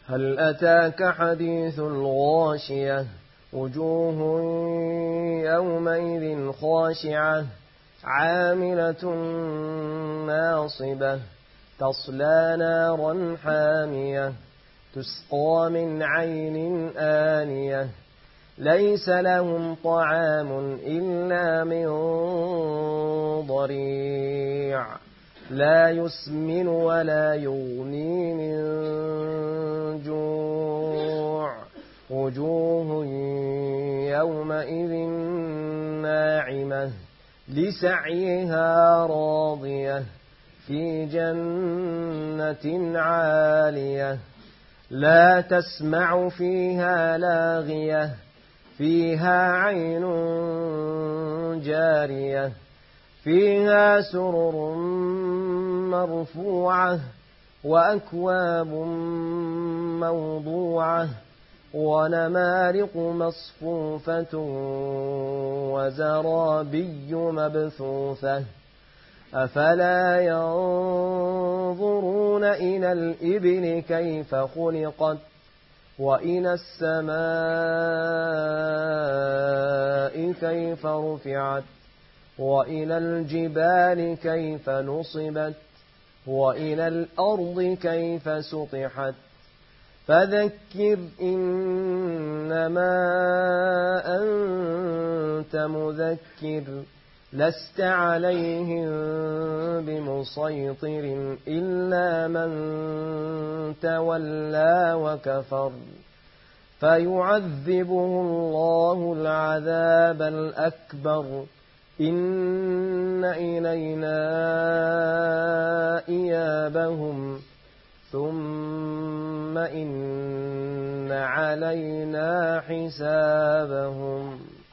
هل أتاك حديث الغاشية وجوه يومئذ خاشعة عاملة ناصبة تصلى نارا حامية تسقى من عين آنية ليس لهم طعام إلا من ضريع لا يسمن ولا يغني من جوع وجوه يومئذ ناعمة لسعيها راضية في جنة عالية لا تسمع فيها لاغية فيها عين جارية فيها سرر مرفوعة وأكواب موضوعة ونمارق مصفوفة وزرابي مبثوثة أفلا ينظرون إلى الإبل كيف خلقت وإلى السماء كيف رفعت وإلى الجبال كيف نصبت وإلى الأرض كيف سطحت فذكر إنما أنت مذكر لست عليهم بمسيطر إلا من تولى وكفر فيعذبه الله العذاب الأكبر إن إلينا إيابهم ثم إن علينا حسابهم.